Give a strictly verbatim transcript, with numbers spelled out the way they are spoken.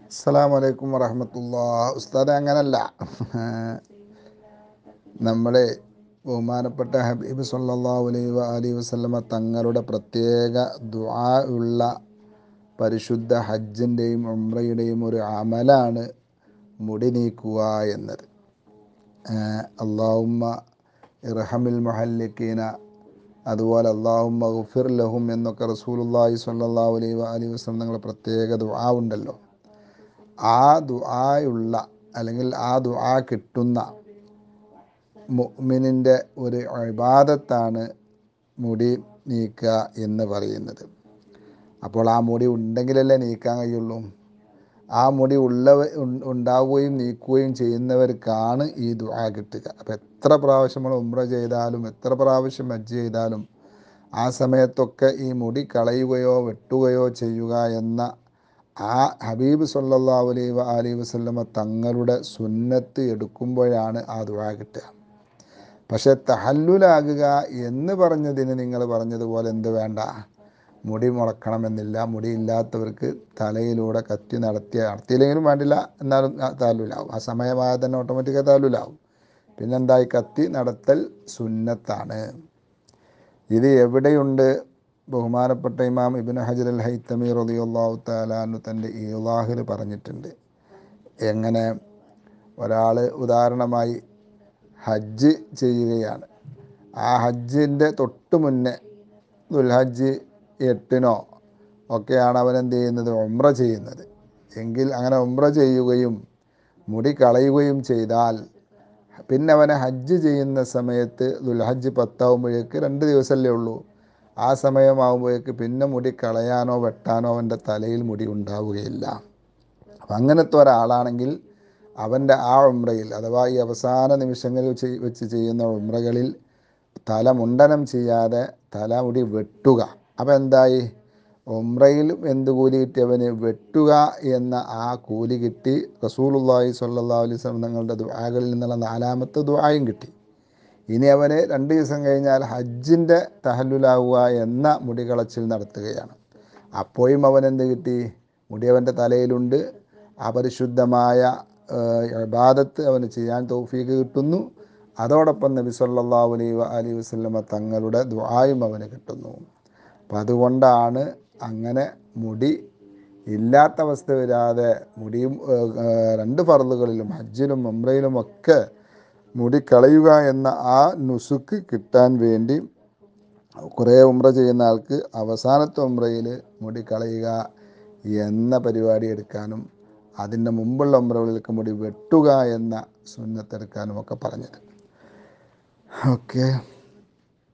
അസ്സലാമു അലൈക്കും വറഹ്മത്തുള്ളാഹി. ഉസ്താദ്, അങ്ങനല്ല. നമ്മളെ ബഹുമാനപ്പെട്ട ഹബീബ് സല്ലല്ലാഹു അലൈഹി വഅലിഹി വസല്ലമ തങ്ങളുടെ പ്രത്യേക ദുആ ഉള്ള പരിശുദ്ധ ഹജ്ജിൻ്റെയും ഉംറയുടെയും ഒരു അമലാണ് മുടി നീക്കുക എന്നത്. അല്ലാഹുമ്മ ഇർഹമിൽ മുഹല്ലിഖീന, അതുപോലെ അല്ലാഹുമ്മ ഗുഫിർ ലഹും എന്നൊക്കെ റസൂലുള്ളാഹി സ്വല്ലല്ലാഹു അലൈഹി വഅലിഹി വസല്ലം തങ്ങളുടെ പ്രത്യേക ദുആ ഉണ്ടല്ലോ. ആ ദുആയുള്ള അല്ലെങ്കിൽ ആ ദുആ കിട്ടുന്ന മുഅ്മിനിൻ്റെ ഒരു ഇബാദത്താണ് മുടി നീക്കുക എന്ന് പറയുന്നത്. അപ്പോൾ ആ മുടി ഉണ്ടെങ്കിലല്ലേ നീക്കാൻ കഴിയുള്ളൂ. ആ മുടി ഉള്ളവ ഉണ്ടാവുകയും നീക്കുകയും ചെയ്യുന്നവർക്കാണ് ഈ ദുആ കിട്ടുക. അപ്പോൾ എത്ര പ്രാവശ്യം നമ്മൾ ഉംറ ചെയ്താലും എത്ര പ്രാവശ്യം ഹജ്ജ് ചെയ്താലും ആ സമയത്തൊക്കെ ഈ മുടി കളയുകയോ വെട്ടുകയോ ചെയ്യുക എന്ന ആ ഹബീബ് സല്ലല്ലാഹു അലൈഹി വഅലിഹി വസല്ലമ തങ്ങളുടെ സുന്നത്ത് എടുക്കുമ്പോഴാണ് ആ ദുആ കിട്ടുക. പക്ഷേ തഹല്ലുലാകുക എന്ന് പറഞ്ഞതിന് നിങ്ങൾ പറഞ്ഞതുപോലെ എന്ത് വേണ്ട, മുടി മുളക്കണമെന്നില്ല. മുടി ഇല്ലാത്തവർക്ക് തലയിലൂടെ കത്തി നടത്തിയ നടത്തിയില്ലെങ്കിലും വേണ്ടില്ല, എന്നാലും തഹല്ലുലാവും. ആ സമയമായ തന്നെ ഓട്ടോമാറ്റിക്കായി തഹല്ലുലാവും. പിന്നെന്തായി, കത്തി നടത്തൽ സുന്നത്താണ്. ഇത് എവിടെയുണ്ട്? ബഹുമാനപ്പെട്ട ഇമാം ഇബ്നു ഹജർ അൽ ഹൈത്തമി റളിയല്ലാഹു തആല അൻഹു തൻ്റെ ഇളാഹിൽ പറഞ്ഞിട്ടുണ്ട്. എങ്ങനെ ഒരാൾ ഉദാഹരണമായി ഹജ്ജ് ചെയ്യുകയാണ്. ആ ഹജ്ജിൻ്റെ തൊട്ട് മുന്നേ ദുൽഹജ്ജ് എട്ടിനോ ഒക്കെയാണ് അവൻ എന്ത് ചെയ്യുന്നത്, ഉംറ ചെയ്യുന്നത് എങ്കിൽ അങ്ങനെ ഉംറ ചെയ്യുകയും മുടി കളയുകയും ചെയ്താൽ പിന്നെ അവനെ ഹജ്ജ് ചെയ്യുന്ന സമയത്ത് ദുൽഹജ്ജ് പത്താവുമ്പോഴേക്ക് രണ്ട് ദിവസമല്ലേ ഉള്ളൂ. ആ സമയമാകുമ്പോഴേക്ക് പിന്നെ മുടി കളയാനോ വെട്ടാനോ അവൻ്റെ തലയിൽ മുടി ഉണ്ടാവുകയില്ല. അപ്പം അങ്ങനത്തെ ഒരാളാണെങ്കിൽ അവൻ്റെ ആ ഉംറയിൽ, അഥവാ ഈ അവസാന നിമിഷങ്ങളിൽ വെച്ച് ചെയ്യുന്ന ഉംറകളിൽ തല മുണ്ടനം ചെയ്യാതെ തലമുടി വെട്ടുക. അപ്പം എന്തായി, ഉംറയിൽ എന്ത് കൂലി കിട്ടി? അവന് വെട്ടുക എന്ന ആ കൂലി കിട്ടി. റസൂലുള്ളാഹി സ്വല്ലല്ലാഹു അലൈഹി വസല്ലം തങ്ങളുടെ ദുആകളിൽ നിന്നുള്ള നാലാമത്തെ ദുആയും കിട്ടി. ഇനി അവന് രണ്ട് ദിവസം കഴിഞ്ഞാൽ ഹജ്ജിൻ്റെ തഹല്ലുലാവുക എന്ന മുടി കളച്ചിൽ നടത്തുകയാണ്. അപ്പോഴും അവൻ എന്ത് കിട്ടി? മുടി അവൻ്റെ തലയിലുണ്ട്. അപരിശുദ്ധമായ ഇബാദത്ത് അവന് ചെയ്യാൻ തൗഫീഖ് കിട്ടുന്നു. അതോടൊപ്പം നബി സല്ലല്ലാഹു അലൈഹി വഅലിഹി വസല്ലമ തങ്ങളുടെ ദുആയും അവന് കിട്ടുന്നു. അപ്പം അതുകൊണ്ടാണ് അങ്ങനെ മുടി ഇല്ലാത്ത അവസ്ഥ വരാതെ മുടിയും രണ്ട് ഫർളുകളിലും ഹജ്ജിലും ഉംറയിലും ഒക്കെ മുടി കളയുക എന്ന ആ നുസുക്ക് കിട്ടാൻ വേണ്ടി കുറേ ഉംറ ചെയ്യുന്ന ആൾക്ക് അവസാനത്തെ ഉംറയിൽ മുടി കളയുക എന്ന പരിപാടി എടുക്കാനും അതിൻ്റെ മുമ്പുള്ള ഉംറകളിലേക്ക് മുടി വെട്ടുക എന്ന സുന്നത്തെടുക്കാനും ഒക്കെ പറഞ്ഞത്. ഓക്കെ.